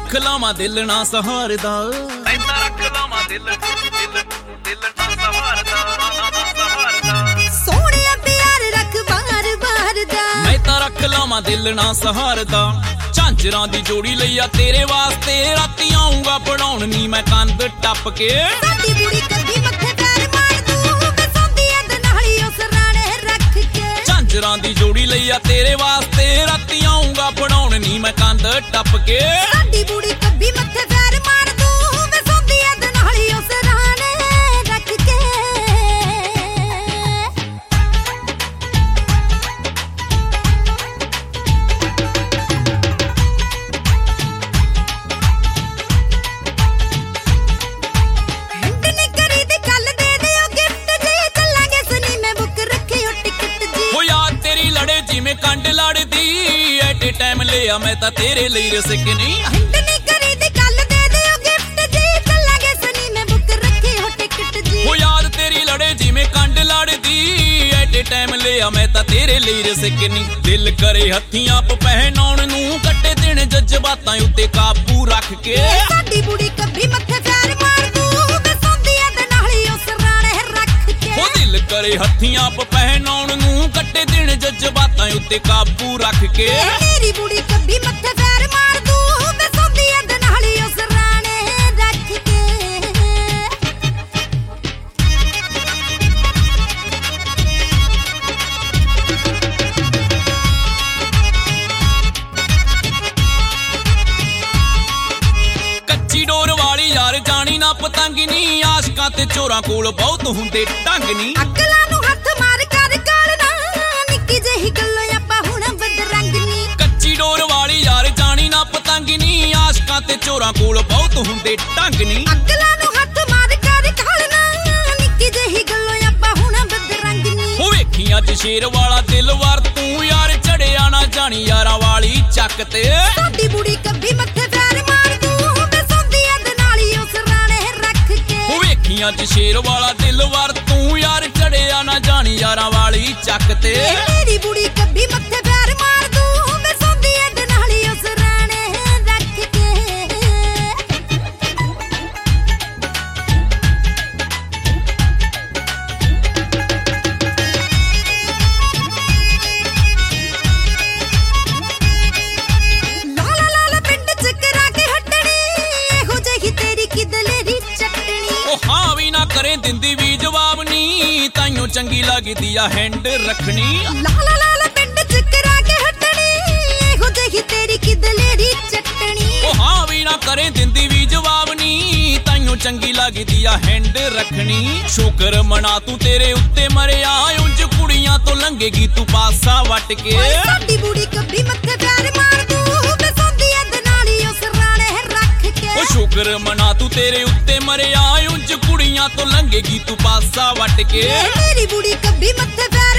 रख लावां दिल ना सहारदा, ऐसा रख लावां दिल ना सहारदा। सोहणिया प्यार रख बार बार दा, मैं तां रख लावां दिल ना सहारदा। झांजरां दी जोड़ी लईया तेरे वास्ते, राती आऊंगा पढ़ाउण नी मैं कंध टप के। साडी बुढ़ी कभी मत्थे पैर मार दू, मैं सौंदी ऐ दनाली उस राणे रख के। झांजरां दी जोड़ी लईया तेरे वास्ते, राती आऊंगा पढ़ाउण नी मैं कंध टप के। साडी बुढ़ी कभी मत्थे पैर मार दू, मैं सौंदी ऐ दनाली उस राणे रख के। हिंट नी करी दी कल दे दियो गिफ्ट जी, चलांगे सिनेमे बुक रखियो टिकट जी। हो यार तेरी लड़े जिवें कंड लड़दी, एट टाइम लिया मैं तां तेरे ਲਈ रसकनी। हिंट नी करी दी कल दे दियो गिफ्ट जी, चलांगे सिनेमे बुक रखियो टिकट जी। हो यार तेरी लड़े जिवें कंड लड़दी, एट टाइम लिया मैं तां तेरे ਲਈ रसकनी। दिल करे हत्थीं आप ਪਹਿਨਾਉਣ ਨੂੰ, ਕੱਟੇ ਦਿਨ ਜਜ਼ਬਾਤਾਂ ਉੱਤੇ ਕਾਬੂ ਰੱਖ ਕੇ। साडी बुढ़ी कभी मत्थे पैर मार दू, मैं सौंदी ऐ दनाली उस राणे रख के। ਹੋ ਦਿਲ ਕਰੇ ਹੱਥੀਂ ਆਪ ਪਹਿਨਾਉਣ ਨੂੰ, ਕੱਟੇ ਦਿਨ ਜਜ਼ਬਾਤਾਂ ਉੱਤੇ ਕਾਬੂ ਰੱਖ ਕੇ। मेरी बुढ़ी कभी मत्थे पैर मार दू, मैं सौंदी ऐ दनाली उस राणे रख के। ਕੱਚੀ ਡੋਰ ਵਾਲੀ ਯਾਰ ਜਾਣੀ ਨਾ ਪਤੰਗਨੀ, ਆਸ਼ਕਾਂ ਤੇ ਚੋਰਾਂ ਕੋਲ ਬਹੁਤ ਹੁੰਦੇ ਢੰਗਨੀ। ਅਕਲਾਂ ਨੂੰ ਹੱਥ ਮਾਰ ਕਰ ਕਾਲਣਾ, ਨਿੱਕੀ ਜਿਹੀ ਗੱਲੋਂ ਆਪਾਂ ਹੁਣ ਬਦਰੰਗਨੀ। ਕੱਚੀ ਡੋਰ ਵਾਲੀ ਯਾਰ ਜਾਣੀ ਨਾ ਪਤੰਗਨੀ, ਆਸ਼ਕਾਂ ਤੇ ਚੋਰਾਂ ਕੋਲ ਬਹੁਤ ਹੁੰਦੇ ਢੰਗਨੀ। ਅਕਲਾਂ ਨੂੰ ਹੱਥ ਮਾਰ ਕਰ ਕਾਲਣਾ, ਨਿੱਕੀ ਜਿਹੀ ਗੱਲੋਂ ਆਪਾਂ ਹੁਣ ਬਦਰੰਗਨੀ। ਹੋ ਵੇਖੀ ਅੱਜ ਸ਼ੇਰ ਵਾਲਾ ਦਿਲ ਵਰ ਤੂੰ, ਯਾਰ ਚੜਿਆ ਨਾ ਜਾਣੀ ਯਾਰਾਂ ਵਾਲੀ ਚੱਕ ਤੇ। ਸਾਡੀ ਬੁੜੀ ਕੱਭੀ ਮੱਥੇ ਪੈਰ ਮਾਰ ਦੂ, ਮੈਂ ਸੌਂਦੀ ਐ ਦਨਾਲੀ ਉਸ ਰਾਣੇ ਰੱਖ ਕੇ। ਹੋ ਵੇਖੀ ਅੱਜ ਸ਼ੇਰ ਵਾਲਾ ਦਿਲ ਵਰ ਤੂੰ, ਯਾਰ ਚੜਿਆ ਨਾ ਜਾਣੀ ਯਾਰਾਂ ਵਾਲੀ ਚੱਕ ਤੇ। ਮੇਰੀ ਬੁੜੀ ਕੱਭੀ ਮੱਥੇ ਪੈਰ ਮਾਰ ਦੂ, ਮੈਂ ਸੌਂਦੀ ਐ ਦਨਾਲੀ ਉਸ ਰਾਣੇ ਰੱਖ ਕੇ। ਲਾਲਾ ਲਾਲਾ ਪਿੰਡ ਚ ਕਰਾ ਕੇ ਹਟਣੀ, ਇਹੋ ਜਿਹੀ ਤੇਰੀ ਕੀ ਦਲੇਰੀ ਚਟਣੀ। ਉਹ ਹਾਂ ਵੀ ਨਾ ਕਰੇ ਦਿੰਦੀ ਵੀ ਜਵਾਬ ਨੀ, ਤਾਈਓ ਚੰਗੀ ਲੱਗਦੀ ਆ ਹੈਂਡ ਰੱਖਣੀ। ਲਾਲਾ ਲਾਲਾ ਪਿੰਡ ਚ ਕਰਾ ਕੇ ਹਟਣੀ, ਇਹੋ ਜਿਹੀ ਤੇਰੀ ਕੀ ਦਲੇਰੀ ਚਟਣੀ। ਉਹ ਹਾਂ ਵੀ ਨਾ ਕਰੇ ਦਿੰਦੀ ਵੀ ਜਵਾਬ ਨੀ, ਤਾਈਓ ਚੰਗੀ ਲੱਗਦੀ ਆ ਹੈਂਡ ਰੱਖਣੀ। ਸ਼ੁਕਰ ਮਨਾ ਤੂੰ ਤੇਰੇ ਉੱਤੇ ਮਰਿਆ, ਉਂਝ ਕੁੜੀਆਂ ਤੋਂ ਲੰਘੇਗੀ ਤੂੰ ਪਾਸਾ ਵੱਟ ਕੇ। ਓਏ ਸਾਡੀ ਬੁੜੀ ਕੱਭੀ ਮੱਥੇ ਪੈਰ ਮਾਰ ਦੂ, ਮੈਂ ਸੌਂਦੀ ਐ ਦਨਾਲੀ ਉਸ ਰਾਣੇ ਰੱਖ ਕੇ। ਉਹ ਸ਼ੁਕਰ ਮਨਾ ਤੂੰ ਤੇਰੇ ਉੱਤੇ ਮਰਿਆ, ਉਂਝ ਕੁੜੀਆਂ ਤੋਂ ਲੰਘੇਗੀ ਤੂੰ ਪਾਸਾ ਵੱਟ ਕੇ। ਮੇਰੀ ਬੁੜੀ ਕੱਭੀ ਮੱਥੇ ਪੈਰ